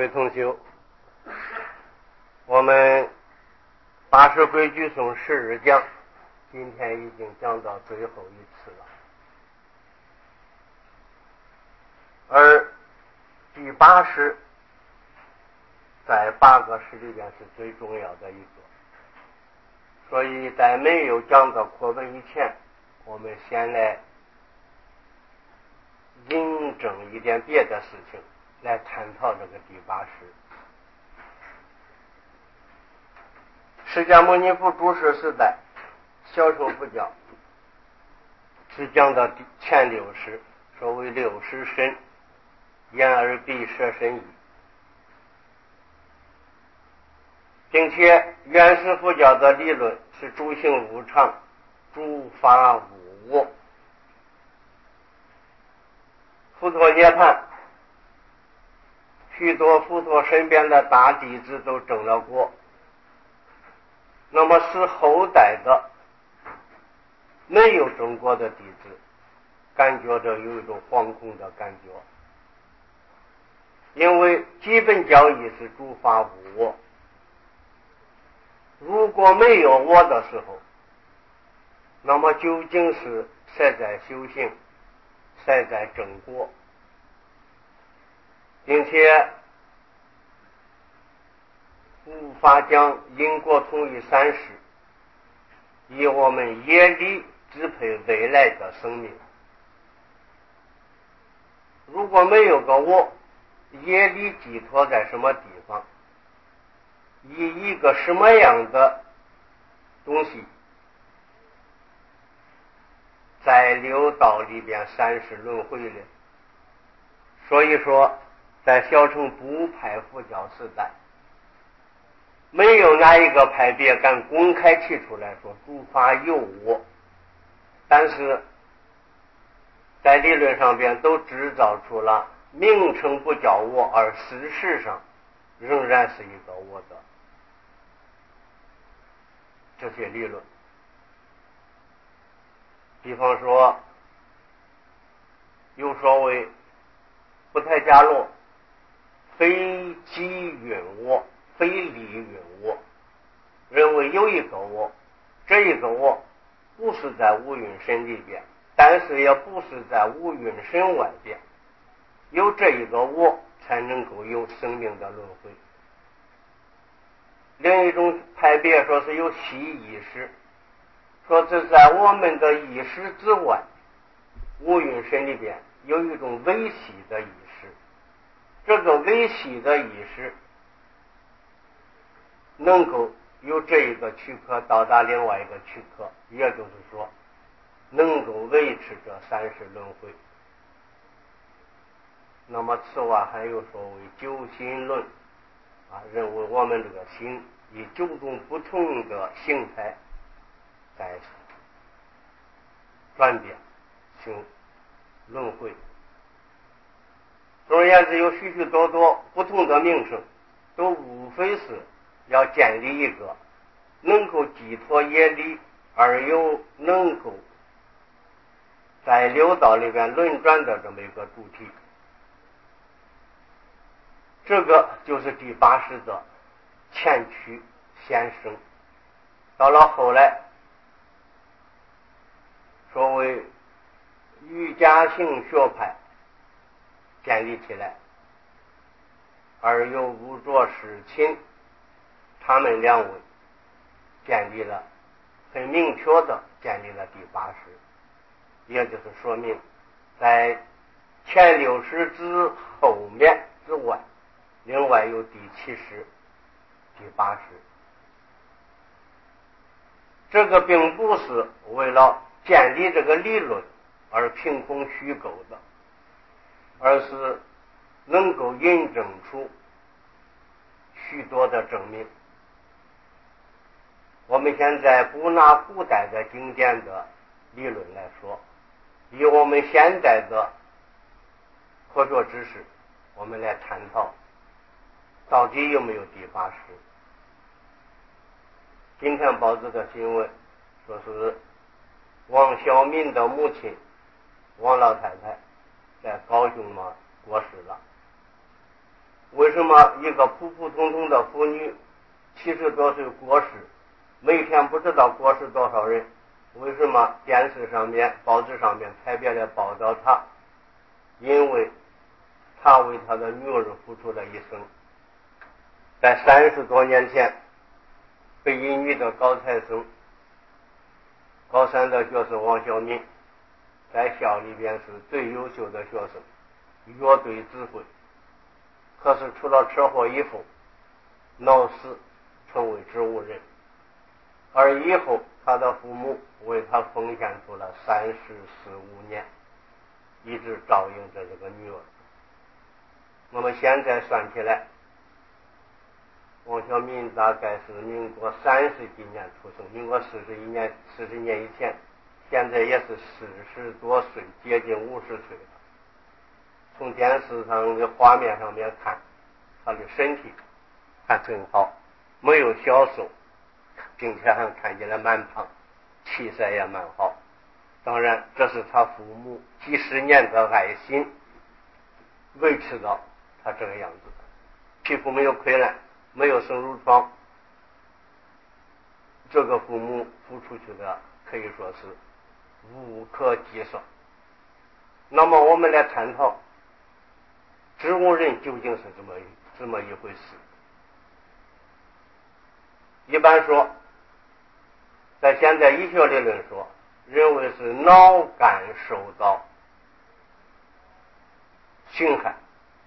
位同修，我们八识规矩颂12讲，今天已经讲到最后一次了。而第八识在8个识里边是最重要的一个，所以在没有讲到课文以前，我们先来引证一点别的事情来探讨这个第八识。释迦牟尼佛住世时代，小乘佛教只讲到前6识，所谓6识身，眼耳鼻舌身意，并且原始佛教的理论是诸行无常，诸法无我，佛陀涅槃，许多佛陀身边的大弟子都证了果，那么是后代的没有证果的弟子感觉着有一种惶恐的感觉，因为基本教义是诸法无我，如果没有我的时候，那么究竟是谁在修行，谁在证果，并且无法将因果同于3世，以我们业力支配未来的生命。如果没有个我，业力寄托在什么地方，以一个什么样的东西在六道里边3世轮回了。所以说在小乘部派佛教时代，没有哪一个派别敢公开提出来说诸法有我，但是在理论上边都制造出了名称不叫我，而事实上仍然是一个我的这些理论。比方说有所谓不太伽罗非即云我，非理云我，认为有一个我，这一个我不是在五蕴身里边，但是也不是在五蕴身外边，有这一个我才能够有生命的轮回。另一种派别说是有习意识，说是在我们的意识之外，五蕴身里边有一种微细的意识，这个微细的意识能够由这一个躯壳到达另外一个躯壳，也就是说能够维持着3世轮回。那么此外还有所谓9心论认为我们这个心以9种不同的形态在转变行轮回。总而言之，有许许多多不同的名称，都无非是要建立一个能够寄托业力而又能够在六道里边轮转的这么一个主体。这个就是第八识的前驱先生。到了后来，所谓瑜伽行学派建立起来，而由吴卓世钦他们2位建立了，很明确的建立了第八识，也就是说明在前6识之后面之外，另外有第7识、第八识。这个并不是为了建立这个理论而凭空虚构的，而是能够印证出许多的证明。我们现在不拿古代的经典的理论来说，以我们现代的科学知识，我们来探讨到底有没有第八识。今天报纸的新闻说是王小民的母亲王老太太在高雄过世了， 为什么一个普普通通的妇女70多岁过世，每天不知道过世多少人？为什么电视上面、报纸上面特别的报道她？因为她为她的女儿付出了一生。在30多年前，北一女的高材生，高3的学生王小敏，在校里边是最优秀的学生，乐队指挥。可是出了车祸以后，脑死，成为植物人。而以后他的父母为他奉献出了34、5年，一直照应着这个女儿。那么现在算起来，王小敏大概是民国30几年出生，民国40年以前，现在也是40多岁，接近50岁了。从电视上的画面上面看，他的身体还很好，没有消瘦，并且还看起来蛮胖，气色也蛮好。当然这是他父母几十年的爱心维持到他这个样子，皮肤没有溃烂，没有生褥疮，这个父母付出去的可以说是无可计算。那么我们来探讨植物人究竟是这么一回事。一般说，在现代医学理论说，认为是脑干受到侵害。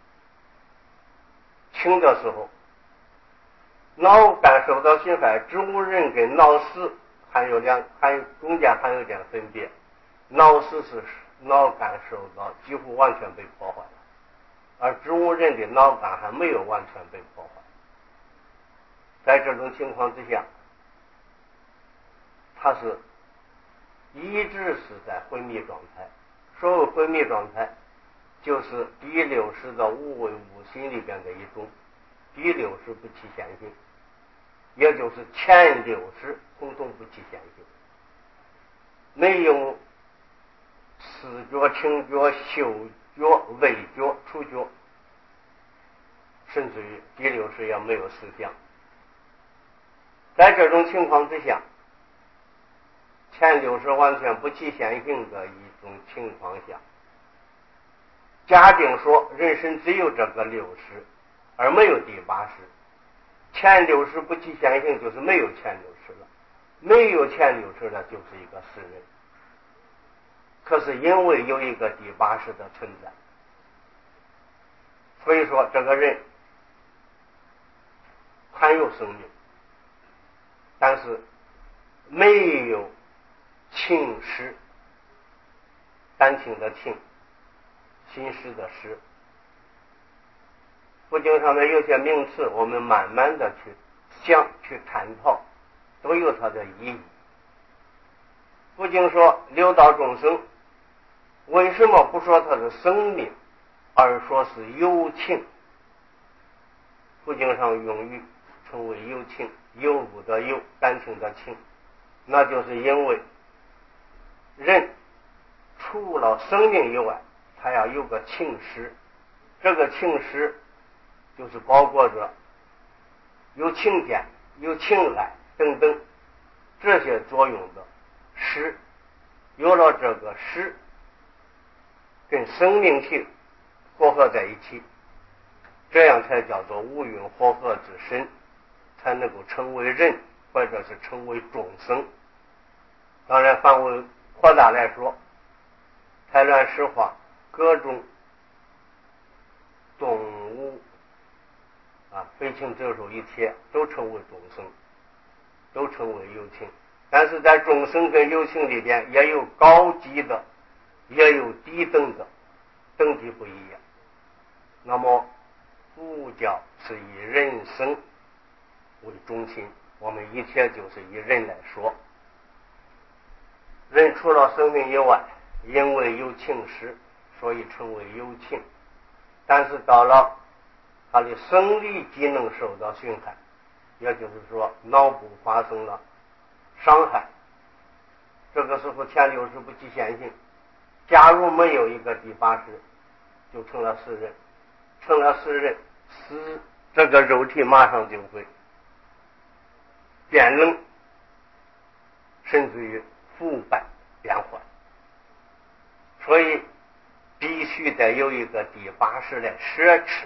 轻的时候，脑干受到侵害，植物人跟脑死中间还有点分别。脑死是脑干受到几乎完全被破坏了，而植物人的脑干还没有完全被破坏。在这种情况之下，它是一直是在昏迷状态。所谓昏迷状态，就是第60的无为无心里边的一种，第60不起显性，也就是前60统统不起显性，没有视觉、听觉、嗅觉、味觉、触觉，甚至于第60也没有思想。在这种情况之下，前60完全不起显性的一种情况下，假定说人生只有这个60，而没有第80，前60不起显性就是没有前60了，没有前60了就是一个世人。可是因为有一个第80的存在，所以说这个人还有生命，但是没有情识，感情的情，心识的识。佛经上面有些名词，我们慢慢的去想去探讨，都有它的意义。佛经说六道众生为什么不说它是生命，而说是有情？佛经上用语称为有情，有物的有，感情的情，那就是因为人除了生命以外，他要有个情识，这个情识就是包括着有情感、有情爱等等这些作用的识。有了这个识，跟生命体合合在一起，这样才叫做五蕴和合之身，才能够成为人，或者是成为众生。当然范围扩大来说，太乱石化各种动物飞禽走兽一切都成为众生，都成为有情。但是在众生跟有情里边，也有高级的，也有低等的，等级不一样。那么佛教是以人生为中心，我们一切就是以人来说。人除了生命以外，因为有情识，所以称为有情。但是到了他的生理机能受到损害，也就是说脑部发生了伤害，这个时候前60不起显性。假如没有一个第80，就成了世人。成了世人， 使这个肉体马上就会变冷，甚至于腐败变坏。所以必须得有一个第八识来摄持。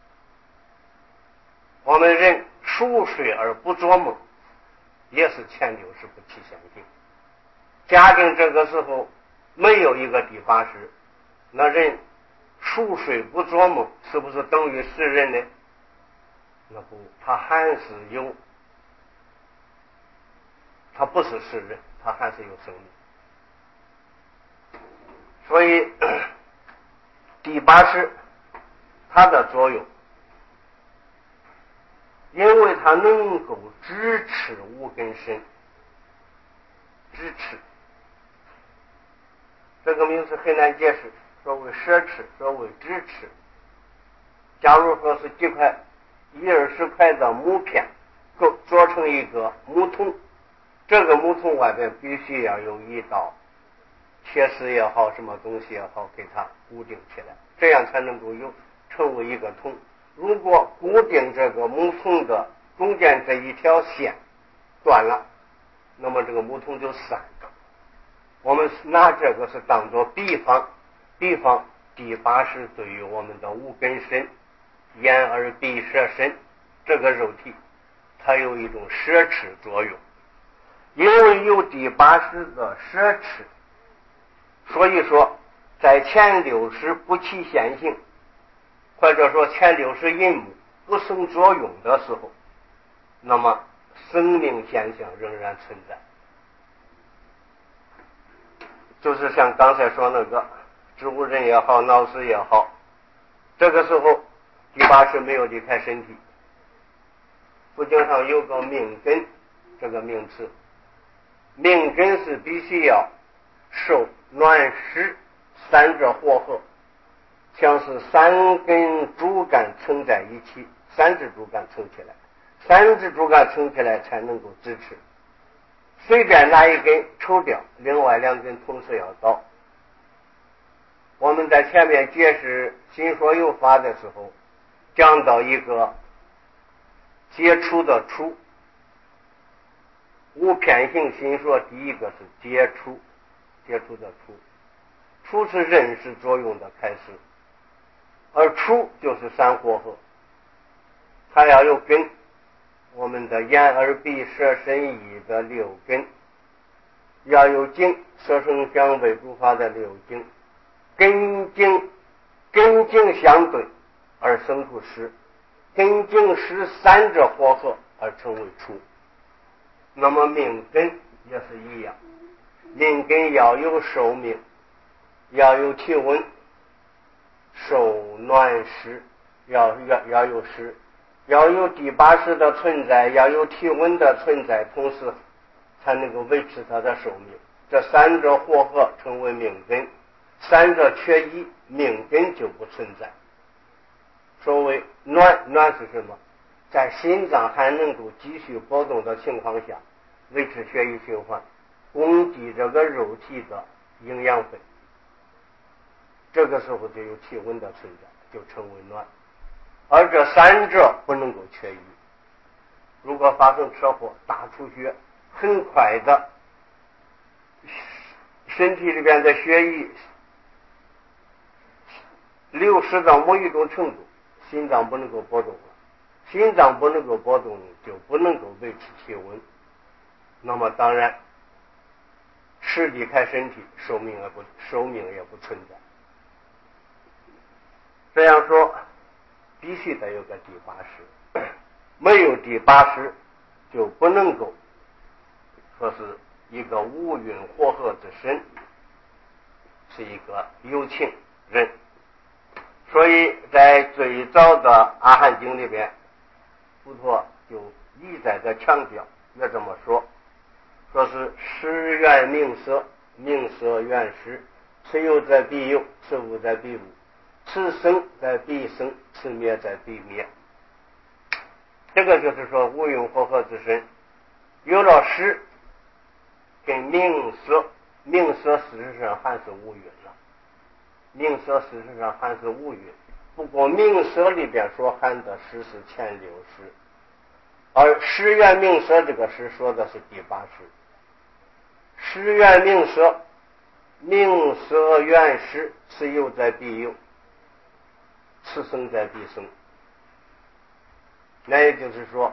我们人熟睡而不做梦，也是前六识不起现行。假定这个时候没有一个第八识，那人熟睡不做梦，是不是等于是人呢？那不，他还是有，他不是是人，他还是有生命。所以第八识它的作用，因为它能够支持无根身，支持这个名词很难解释，所谓摄持，所谓支持。假如说是几块10-20块的木片做成一个木桶，这个木桶外边必须要有一道铁丝也好，什么东西也好，给它固定起来，这样才能够成为一个桶。如果固定这个木桶的中间这一条线断了，那么这个木桶就散了。我们拿这个是当作比方，第八识对于我们的五根身，眼耳鼻舌身这个肉体，它有一种摄持作用。因为有第八识的摄持，所以说在前六识不起现行，或者说前六识阴木不生作用的时候，那么生命现象仍然存在。就是像刚才说那个植物人也好，脑死也好，这个时候第八识没有离开身体。佛经上有个命根这个名词，命根是必须要受暖湿三者和合，像是三根主干撑在一起，三支主干撑起来，三支主干撑起来才能够支持。随便拿一根抽掉，另外两根同时要倒。我们在前面解释心说有法的时候，讲到一个接触的触，无偏性心说，第一个是接触的触是认识作用的开始，而触就是三和合，它要有根。我们的眼耳鼻舌身意的六根，要有境，色声香味触法的六境，根境相对而生出识，根境识三者和合而成为触。那么命根也是一样，命根要有受命，要有体温，受暖湿，要有湿，要有第八识的存在，要有体温的存在，同时才能够维持它的寿命。这三者和合成为命根，三者缺一，命根就不存在。所谓暖是什么？在心脏还能够继续波动的情况下，维持血液循环，供给这个肉体的营养分，这个时候就有体温的存在，就成为暖。而这三者不能够缺一。如果发生车祸大出血，很快的身体里边的血液流失到某一种程度，心脏不能够波动了，心脏不能够波动，就不能够维持体温，那么当然是离开身体，寿命也不存在。这样说必须得有个第八识，没有第八识就不能够说是一个五蕴和合之身，是一个有情人。所以在最早的阿含经里边，佛陀就一再的强调，也这么说是识缘名色，名色缘识，此有在彼有，此无在彼无，此生在彼生，此灭在彼灭。这个就是说五蕴和合之身，有了识跟名色，名色事实上还是五蕴了，名色事实上还是五蕴， 不过命色里边所含的识是前六识，而识缘命色这个识说的是第八识。识缘命色，命色缘识，此有在必有，此生在必生。那也就是说，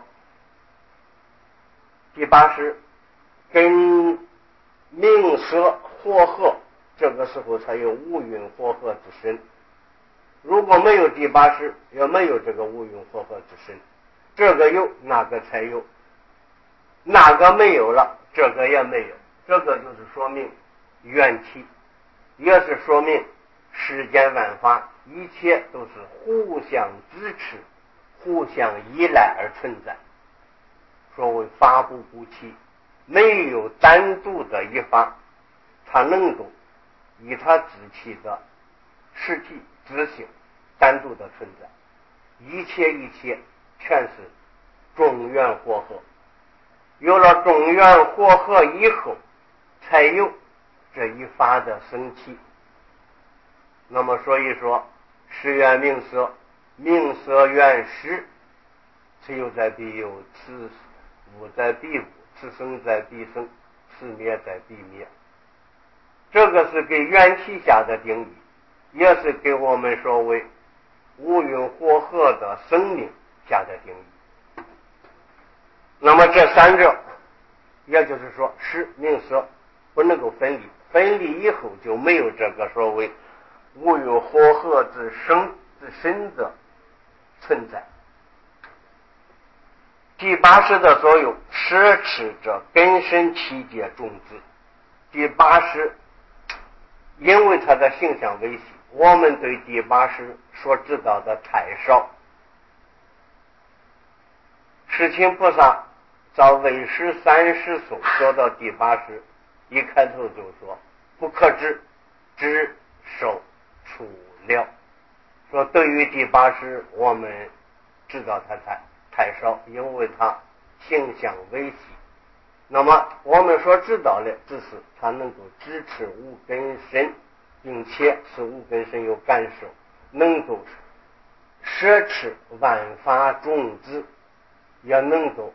第八识跟命色和合，这个时候才有五蕴和合之身。如果没有第八识，也没有这个五蕴和合之身，这个有那个才有，那个没有了，这个也没有。这个就是说明缘起，也是说明世间万法一切都是互相支持、互相依赖而存在。所谓法不孤起，没有单独的一法，它能够以它自己的实体自性单独的存在。一切全是众缘和合，有了众缘和合以后，才有这一法的生起。那么所以说，识缘命色，命色缘识，此有在必有，此无在必无，此生在必生，此灭在必灭。这个是给缘起下的定义，也是给我们所谓五蕴和合的生命下的定义。那么这三者，也就是说识命色不能够分离，分离以后就没有这个所谓五蕴和合之生之身的存在。第八识的作用，摄持着根深气界种子。第八识因为它的形象微细，我们对第八识所知道的太少。世亲菩萨在唯识三十颂说到第八识，一开头就说不可知，知受处了。说对于第八识我们知道它太少，因为它形象微细。那么我们所知道的只是它能够支持无根身，并且使无根身有感受，能够摄持万法种子，也能够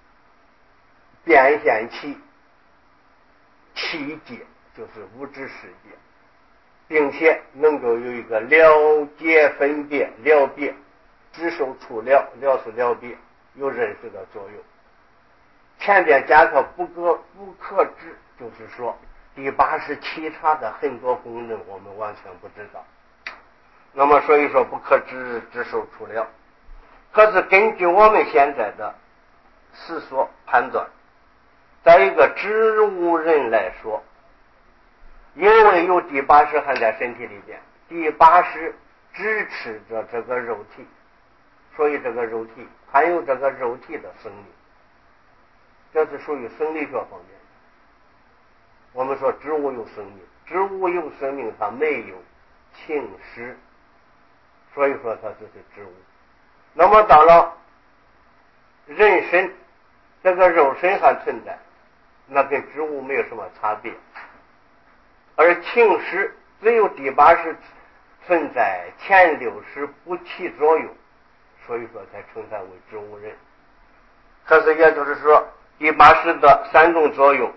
变现其气界，就是物质世界，并且能够有一个了解分别了别，知受处了，了是了别，有认识的作用。前边加个不可知，就是说第八识其他的很多功能我们完全不知道。那么所以说不可知，知受处了。可是根据我们现在的思索判断，在一个植物人来说，因为有第八识含在身体里边，第八识支持着这个肉体，所以这个肉体含有这个肉体的生命，这是属于生理学方面的。我们说植物有生命，植物有生命，它没有情识，所以说它就是植物。那么到了人身，这个肉身还存在，那跟植物没有什么差别。而情识只有第八识存在，前六识不起作用，所以说才称它为植物人。可是也就是说，第八识的三种作用，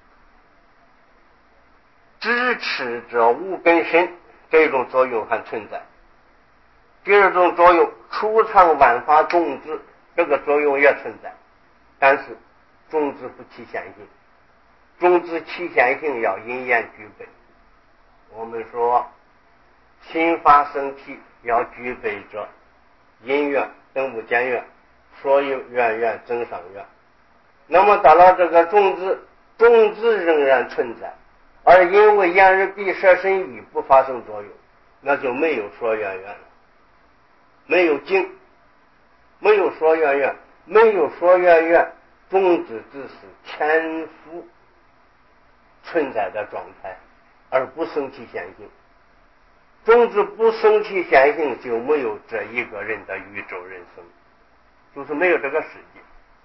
支持着无根身，这种作用还存在。第二种作用，储藏万法种子，这个作用也存在，但是种子不起现行，种子起现行要因缘具备。我们说心法生起要具备着因缘等无间缘，所有缘增上缘。那么到了这个种子仍然存在，而因为眼耳鼻舌身意不发生作用，那就没有说缘了，没有境，没有说缘，没有说缘，种子只是潜伏存在的状态，而不生起现行。种子不生起现行，就没有这一个人的宇宙人生，就是没有这个世界。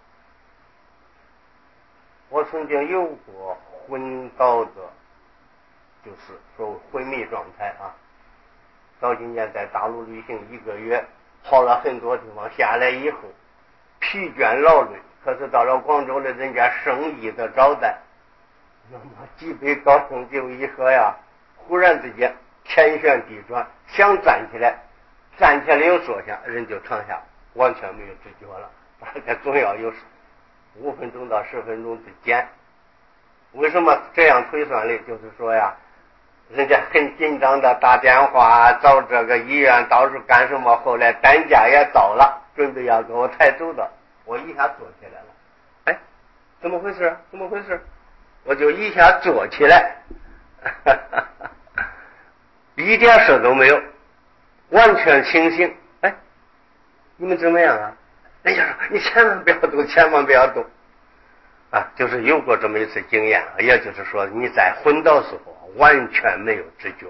我曾经有过昏倒的，就是说昏迷状态啊。 到今年在大陆旅行1个月，跑了很多地方，下来以后疲倦劳累，可是到了广州的人家生意的招待，那么几杯高粱酒一喝呀，忽然之间天旋地转，想站起来又坐下，人就躺下，完全没有知觉了，大概总要有5分钟到10分钟之间。为什么这样推算呢？就是说呀，人家很紧张的打电话找这个医院，到处干什么，后来担架也到了，准备要给我抬走的，我一下坐起来了。哎，怎么回事？我就一下坐起来，一点事都没有，完全清醒。哎，你们怎么样啊？人家说你千万不要动啊！就是有过这么一次经验，也就是说你在昏倒时候完全没有知觉。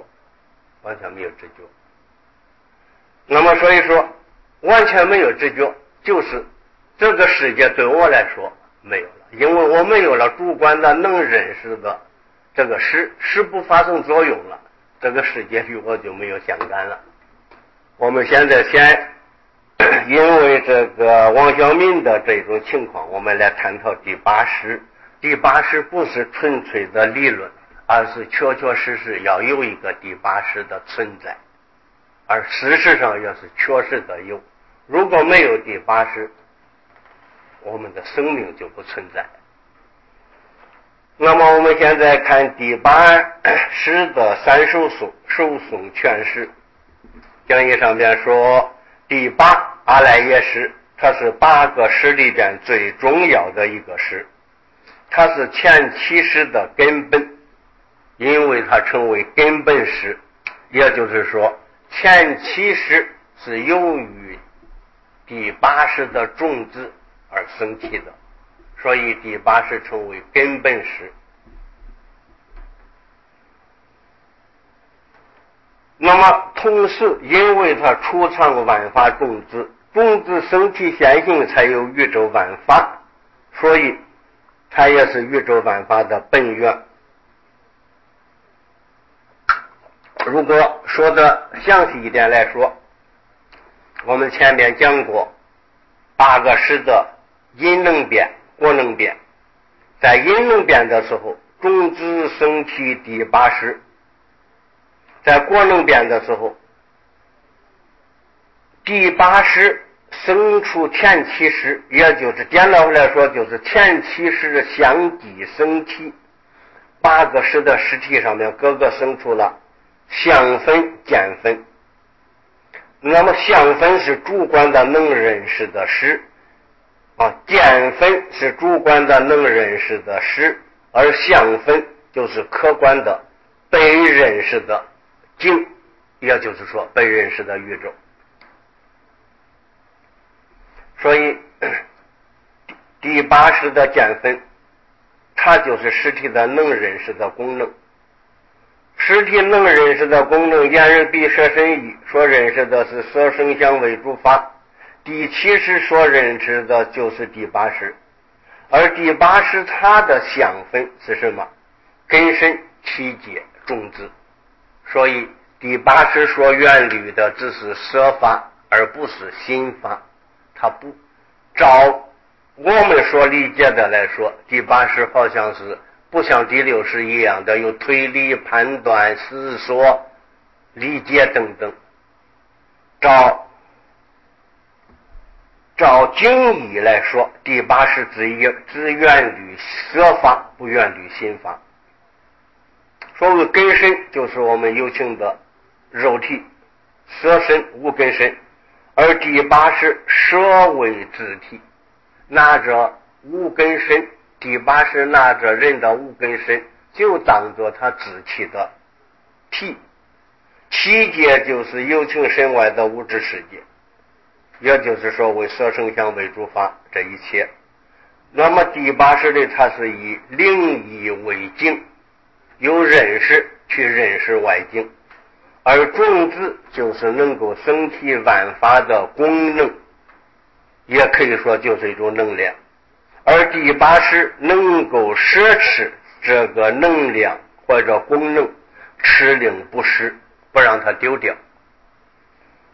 那么所以说完全没有知觉，就是这个世界对我来说没有了，因为我没有了主观的能认识的这个识不发生作用了，这个世界与我就没有相干了。我们现在先因为这个王晓明的这种情况，我们来探讨第八识。第八识不是纯粹的理论，而是确确实实要有一个第八识的存在，而事实上也是确实的有。如果没有第八识，我们的生命就不存在。那么我们现在看第八识的3首颂全诗。讲义上边说，第八阿赖耶识，它是8个识里边最重要的一个识，它是前7识的根本，因为它称为根本识，也就是说前7识是由于第八识的种子而生起的，所以第八识称为根本识。那么同时因为它储藏万法种子生起现行才有宇宙万法，所以它也是宇宙万法的本源。如果说的详细一点来说，我们前面讲过8个识的阴能变、果能变。在阴能变的时候，种子生起第八识；在果能变的时候，第八识生出前7识，也就是简单来说，就是前7识相继生起，8个识的实体上面各个生出了相分、见分。那么相分是主观的能认识的识见分是主观的能认识的识，而相分就是客观的被认识的境，也就是说被认识的宇宙。所以第八识的见分，它就是实体的能认识的功能。实体能认识的功能，眼耳鼻舌身意所认识的是色声香味触法，第7识所认识的就是第八识，而第八识它的相分是什么？根身、气界、种子。所以第八识所缘虑的只是色法，而不是心法。它不照我们所理解的来说，第八识好像是不像第6识一样的有推理、判断、思索、理解等等。照经义来说，第八识只缘虑色法，不缘虑心法。所谓根身，就是我们有情的肉体，色身无根身，而第八识舍为自体，拿着无根身，第八识拿着人的无根身，就当作他自体的体。气界就是有情身外的物质世界，也就是说为色声香味触法这一切。那么第八识里，它是以灵意为境，有认识去认识外境，而种子就是能够生起万法的功能，也可以说就是一种能量。而第八识能够摄持这个能量或者功能，持令不失，不让它丢掉。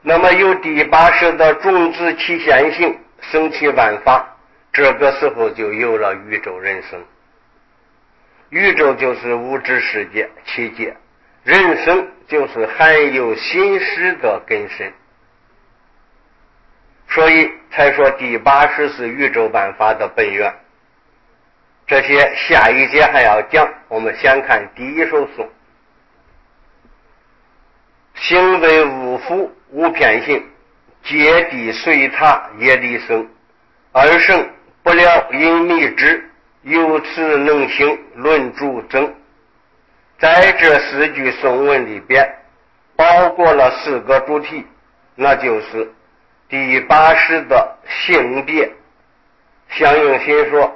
那么由第八识的种子起现性，生起万法，这个时候就有了宇宙人生。宇宙就是物质世界七界，人生就是含有心识的根深，所以才说第八识是宇宙万法的本源。这些下一节还要讲，我们先看第一首颂。行为无福无偏性，皆地随他业力生，二圣不了因迷之，由此能行论著增。在这四句颂文里边包括了四个主题，那就是第八识的性别、相应心说、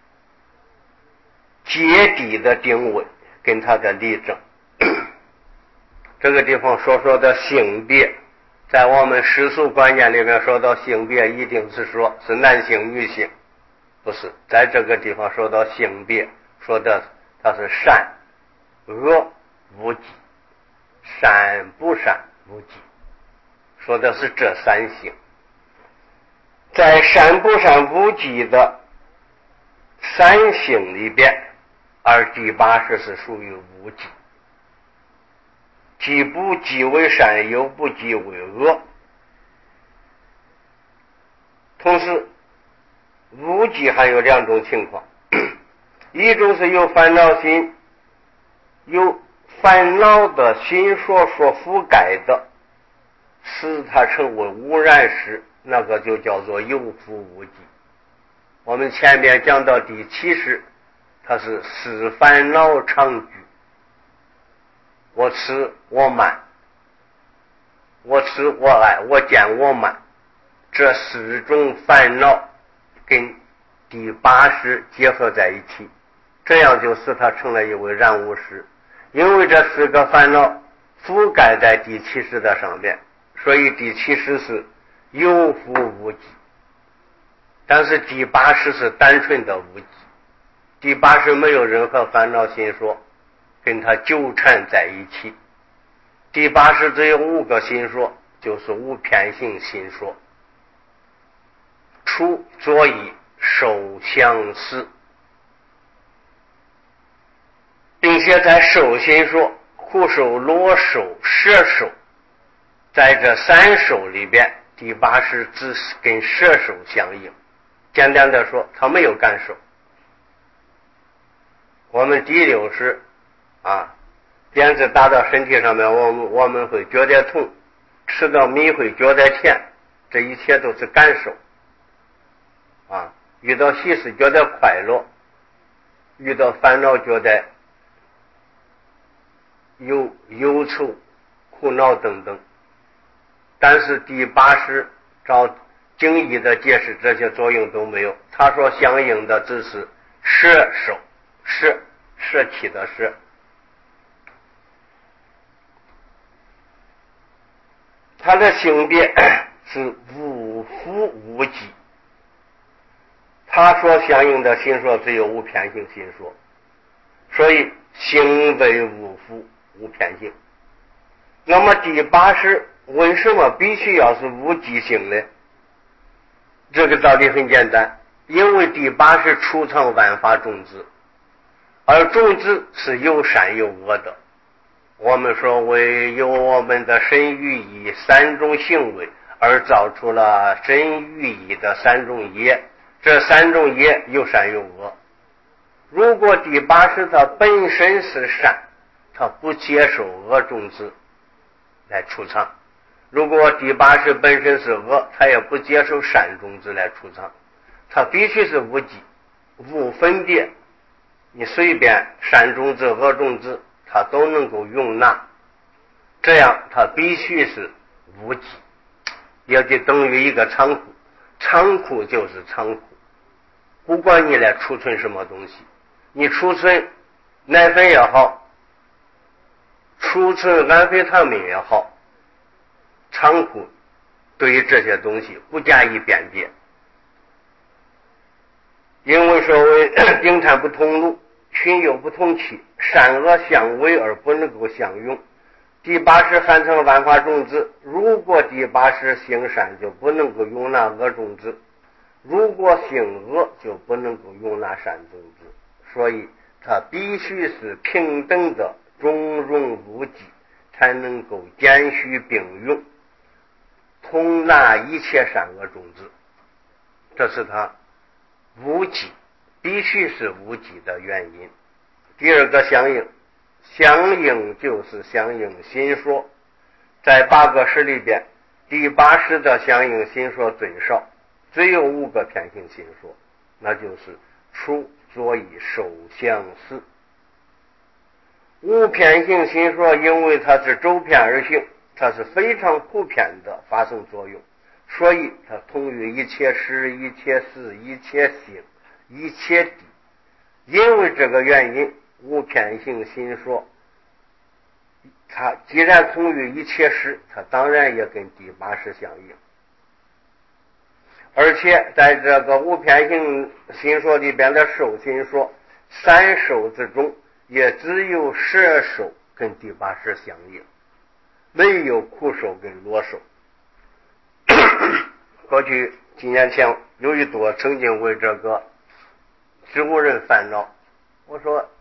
阶地的定位跟它的例证。这个地方说的性别，在我们世俗观念里面说到性别一定是说是男性女性，不是。在这个地方说到性别，说的它是善恶无忌，善不善无忌，说的是这三性。在善不善无忌的三性里边，而第八识是属于无忌，既不忌为善，又不忌为恶。同时无忌还有两种情况，一种是有烦恼心，有烦恼的心所覆盖的，使它成为污染时，那个就叫做有福无忌。我们前面讲到第七识，它是四烦恼常居，我痴我慢，我痴我爱我见我慢，这四种烦恼跟第八识结合在一起，这样就使它成了一位染污识。因为这四个烦恼覆盖在第七识的上面，所以第七识是有福无忌。但是第八识是单纯的无忌，第八识没有任何烦恼心说跟它纠缠在一起。第八识只有五个心说，就是无偏性心说，处作意受想思，并且在受心说苦受裸受摄受，在这三受里边，第八识只是跟摄受相应。简单的说，它没有感受。我们第六识鞭子打到身体上面，我们会觉得痛，吃到米会觉得甜，这一切都是感受遇到喜事觉得快乐，遇到烦恼觉得忧愁苦恼等等。但是第八识照经义的解释，这些作用都没有，他说相应的只是摄受，舍弃的舍。他的性别是无福无忌，他说相应的心说只有无偏性心说，所以行为无福无偏性。那么第八识为什么必须要是无忌性呢？这个道理很简单，因为第八识储藏万法种子，而种子是有善有恶的。我们说为由我们的身语意三种行为而造出了身语意的三种业，这三种业有善有恶。如果第八识它本身是善，它不接受恶种子来储藏；如果第八识本身是恶，它也不接受善种子来储藏。它必须是无忌无分别，你随便善种子恶种子它都能够容纳，这样它必须是无忌，也就等于一个仓库。仓库就是仓库，不管你来储存什么东西，你储存奶粉也好，储存安非他命也好，仓库对于这些东西不加以辨别。因为所谓丁产不同路，群有不同气，善恶相违而不能够相容。 第八识含成万法种子，如果第八识行善，就不能够容纳恶种子；如果行恶，就不能够容纳善种子。所以它必须是平等的中庸无忌，才能够兼续并用，同纳一切善恶种子。这是它无忌，必须是无忌的原因。第二个相应，相应就是相应心说，在8个识里边，第八识的相应心说最少，只有5个偏行心说，那就是处、作、意、受、想、思。无偏行心说，因为它是周遍而行，它是非常普遍的发生作用，所以它通于一切识、一切事、一切行、一切地。因为这个原因，无偏行心说它既然通于一切识，它当然也跟第八识相应。而且在这个无偏行心说里边的受心说，3受之中，也只有12受跟第八识相应，没有苦受跟乐受。过去几年前有一多曾经为这个植物人烦恼，我说